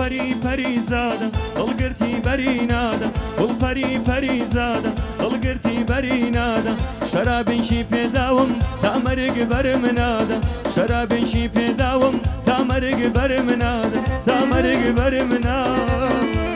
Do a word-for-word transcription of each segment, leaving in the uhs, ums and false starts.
پەری پەری زادە دڵگرتی بەری نادە گوڵ پەری پەری زادە دڵگرتی بەری نادە شەرابێکی پێداوم تا مەرگ بەرم نادە شەرابێکی پێداوم تا مەرگ بەرم نادە تا مەرگ بەرم نادە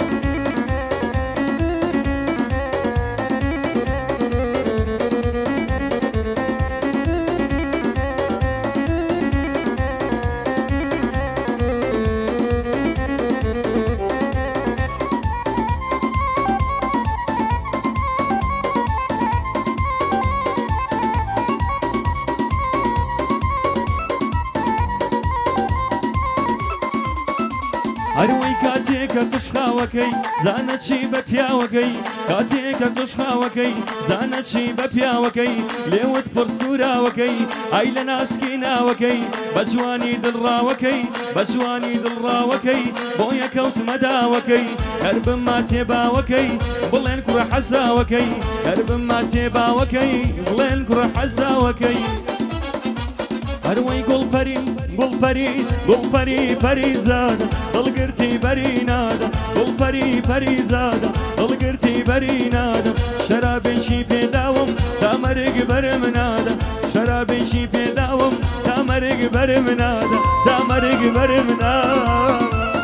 هەروەی کاتێکە قشخاوەکەی زانە چی بە پیاوەکەی کاتێکە قشخاوەکەی زانە چی بە پیاوەکەی لێوت پڕ سووراوەکەی ئای لە ناسکی ناوەکەی بە جوانی دڵڕاوەکەی بە جوانی دڵڕاوەکەی بۆ یەکەوتمە داوەکەی هەر بمما تێباوەکەی بڵێن کوڕە حەزاوەکەی هەر بمما تێباوەکەی بڵێن کوڕە حەزاوەکەی هەروەی گوڵپەری گوڵپەری گوڵپەری پەری زادە دڵگرتی بەری نادە گوڵپەری پەری زادە دڵگرتی بەری نادە شەرابێکی پێداوم تا مەرگ بەرم نادە شەرابێکی پێداوم تا مەرگ بەرم نادە تا مەرگ بەرم نادە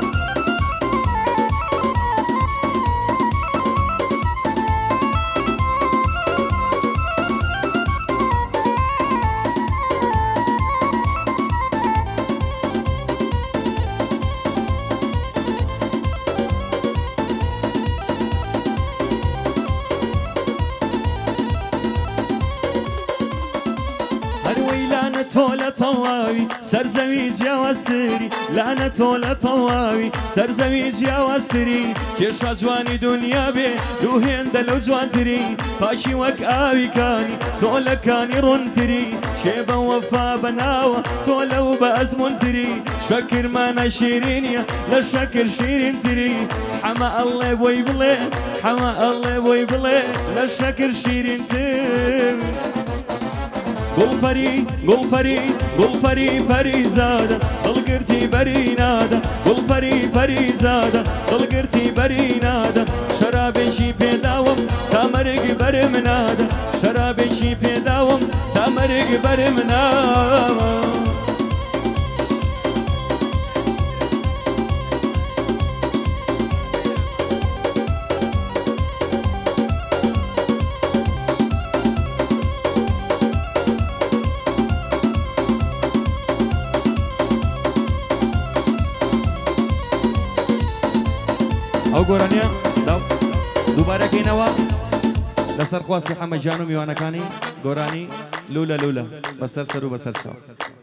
تۆلە تەواوی سەرزەوی جیاوازتری لانە تۆلە تەواوی سەرزەوی جیاوازتری کێشا جوانی دنیا بێ دوو هێندە لەو جوانتری پاشی وەک ئاویکانی تۆلەکانی ڕوونتری کێ بە وەفا بەناوە تۆلە و بە ئەزمونتری شەکرمانە شیرینیە لە شەکر شیرینتری حەمە ئەڵێ بۆی بڵێ حەمە ئەڵێ بۆی بڵێ لە شەکر شیرینتر گوڵپەری گوڵپەری گوڵپەری پەری زادە دڵگرتی بەری نادە گوڵپەری پەری زادە دڵگرتی بەری نادە شەرابێکی پێداوم تا مەرگ بەرم نادە شەرابێکی پێداوم تا مەرگ بەرم نادە ئەو گۆرانیە دووبارەکەینەوە لەسەر خواستی حەمەدجان و میوانەکانی گۆرانی لولە لولە بەسەر سەر و بەسەر چاو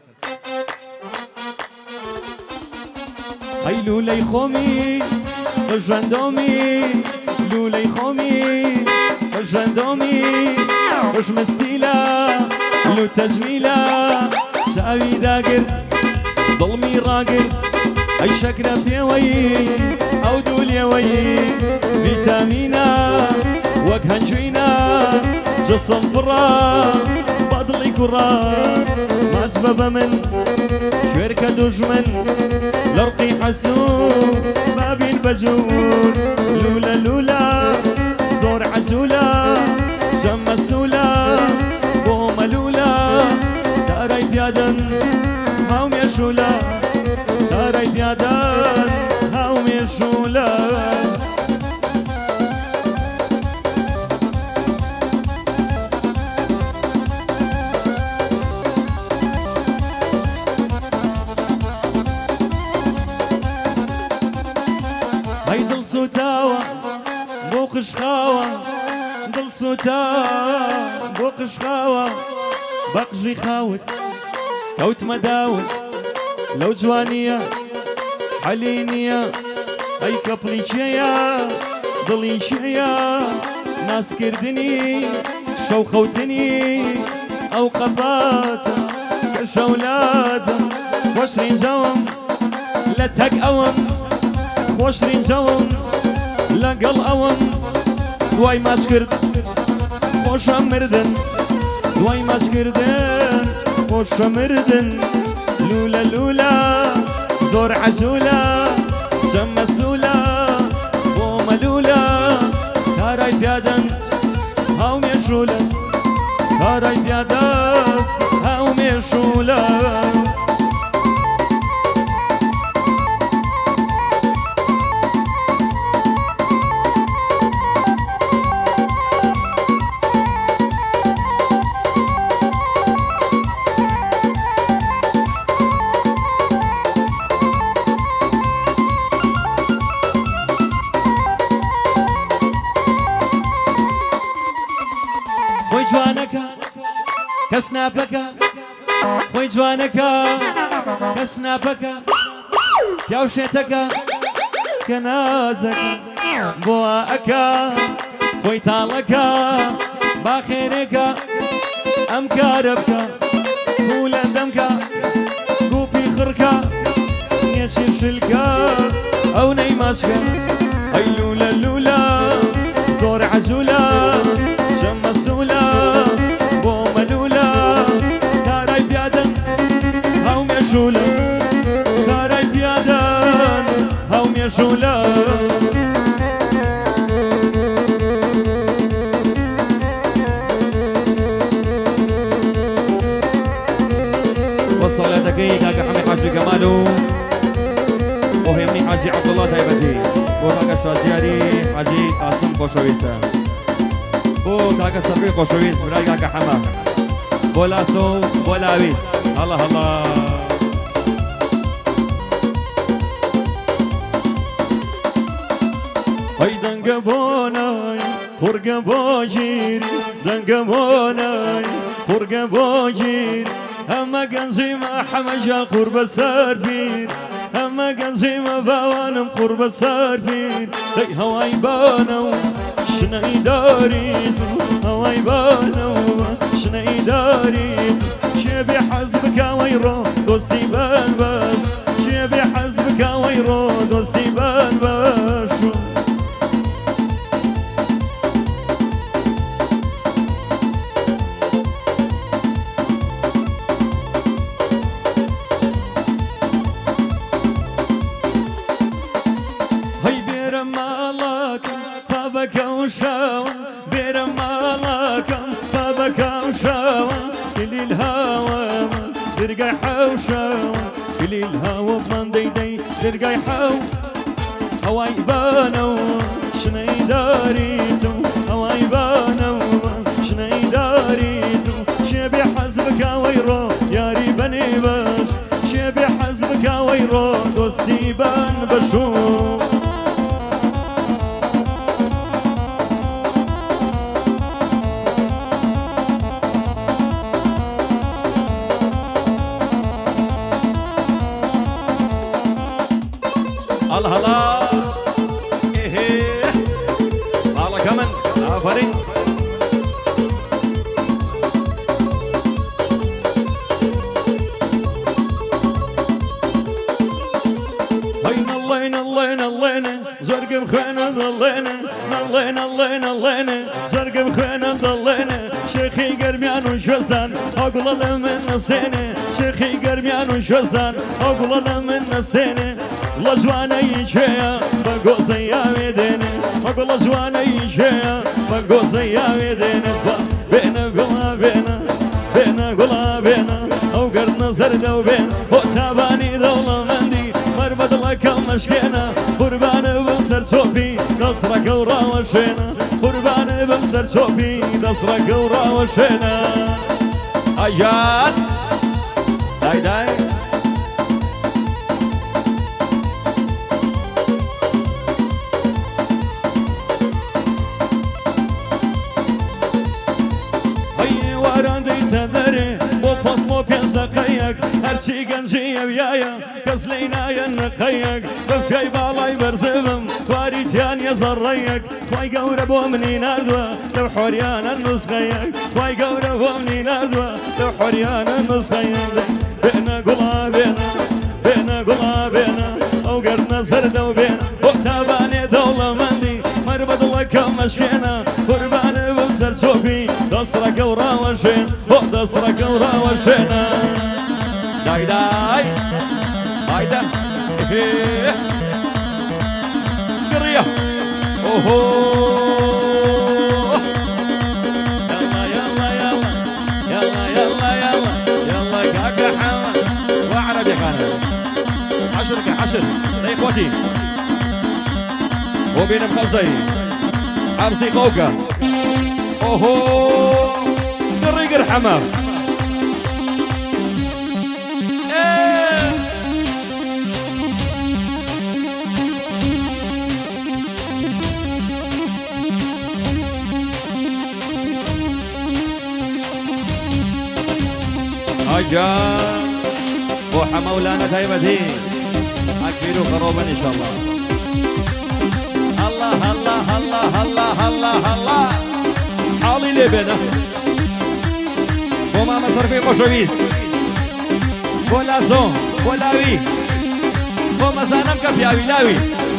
ئەی لولەی خۆمی ژەندۆمی لولەی خۆمی ژەندۆمی ژمستیلە لو تەجمیلە چاوی داگرت دڵمی ڕاگرت ئەی شەکرە پێوەی ئەو دوولێوەی ڤیتامینە وەک هەنجوینە جسم پڕە بەدڵی کوڕە مەجبە بە من کوێرکە دوژمن لەڕقی حەسوو بابین بەجوور لولە لولە زۆر عەجوولە شەم مەسوولە بۆ مەلوولە تارای پیادەن هاو مێشوولە تارای پیادەن هاو مێشوولە ئەی دڵ سوتاوە بۆ قشخاوە دڵ سوتاوە بۆ قشخاوە بەقژی خاوت کەوتمە داوت لەو جوانیە حەلی نییە ئەی کەپڵی چێیە دڵی چێیە ناسکردنی شەو خەوتنی ئەو قەپاتە کە شەولاتە خۆشڕینجەوم لە تەک ئەوم خۆشڕینجەوم لەگەڵ ئەوم دوای ماچکرد خۆشە مردن دوای ماچکردن خۆشە مردن لولە لولە زۆر عەجوولە شمسولا وملولا كاراي بيادن هاو ميشولا كاراي بيادن هاو ميشولا كسنابكا خوي جوانكا كسنابكا كاوشيتكا كنازكا بواكا خوي تالكا باخيركا ام كاربكا كولا دمكا كوبي خركا يشيشلكا او نيماشكا اي لولا لولا زور عجولا شمسولا كاراي بيادن هاو ميشولا وصل لدكي كاكا حمي حاجي كمالو وهمني حاجي عبد الله تايبتي وكاكا شاجياري حاجي قاسم قشويسة وكاكا صفي قشويس براي كاكا حما بولاسو بولاوي الله الله هاي دنقبوناي فرقة بوجير دنقبوناي فرقة بوجير أما قنزي ما حمجا قرب سارفين أما قنزي ما باوانم قرب سارفين هاي هواي بانو شناي داريت هواي بانو شناي داريت شبي حزبك ويرو دوستي بالباش شبي حزبك ويرو دوستي بالباش هاي بير مالكم بابك وشاوة بير مالكم بابك وشاوة كل الهوى ترقى حوشاوة كل الهوى بمن ديدي ترقى حو هواي بانو شناي داريتو هواي بانو شناي داريتو شبي حزبك ويرو ياري بني باش شبي حزبك ويرو دوستي بان بشوف الله الله ايه الله كمان عفري هاي نلينا نلينا نلينا زرق مخينا ضلينا نلينا نلينا نلينا زرق مخينا ضلينا شيخي قرميان وشوزان اقول له من نسينا شيخي قرميان وشوزان اقول له من نسينا الله جوانا يجيا بقو زيا ميدينا الله جوانا يجيا بقو زيا ميدينا بينا قلا بينا بينا قلا بينا او قرنا زرده وبين وتاباني دولة مندي مربط لك المشكينا قربان بمسر شوفي نصرك وراوشينا قربان بمسر شوفي نصرك وراوشينا اجان داي داي هرچی گنجی ویایا کس لینای نقیق بفیای بالای برزبم خواری تیانی زرریق خوای گور بو منی نردوا لو حریان النسخیق خوای گور بو منی نردوا لو حریان النسخیق بينا قلا بينا بينا قلا بينا او قرنا زرده وبينا وقتاباني دولة مندي مربط لك مشينا قربان بمسر شوفي دصرك وراوشين ودصرك وراوشينا داي داي هايدا رحمتي وبين مخزي عرسي قوكا اوهو قري قرحمة هجا بوحة مولانا تايبتي أكيد خروبا إن شاء الله الله الله الله الله الله الله حالي لبنا وما مصر في قشويس ولا زون ولا وي وما زانم كفياوي لاوي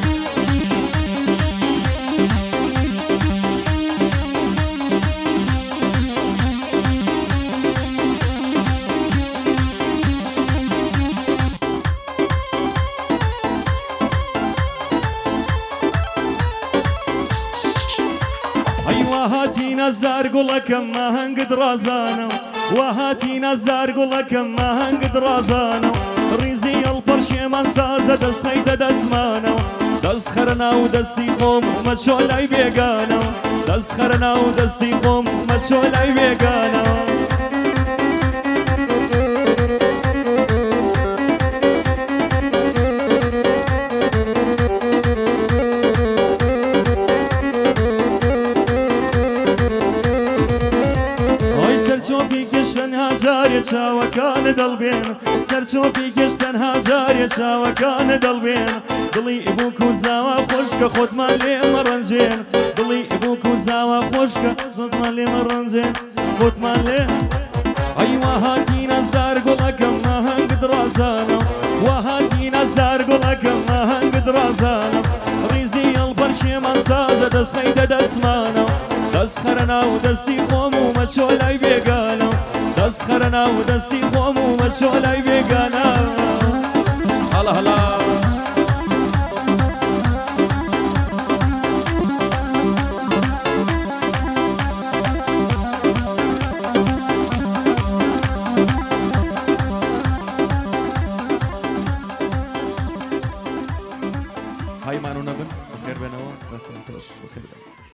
وهاتي ناس دار قولكم ما هنقد رازانا وهاتي ناس دار قولكم ما هنقد رازانا ريزي الفرش من سازة دستيت دسمانا دسخرنا ودستي قوم ما تشولاي بيقانا دسخرنا ودستي قوم ما تشولاي بيقانا سرچوفی کشتن هزاری چاوکان دل بین سرچوفی کشتن هزاری چاوکان دل بین دلی ابو کوزاوا خوشک خود مالی مرنجین دلی ابو کوزاوا خوشک خود مالی مرنجین خود مالی ای وهاتی نزدار قولکم ما هنگ درازانا وهاتی نزدار قولکم ما هنگ درازانا ریزی الفرش من سازه دستیت دسمانا دسخرنا ودستي خوم وما تشولاي بيقانا دسخرنا ودستي خوم وما تشولاي بيقانا هلا هلا هاي مانو نبن بخير بينهم بس نترش بخير بينهم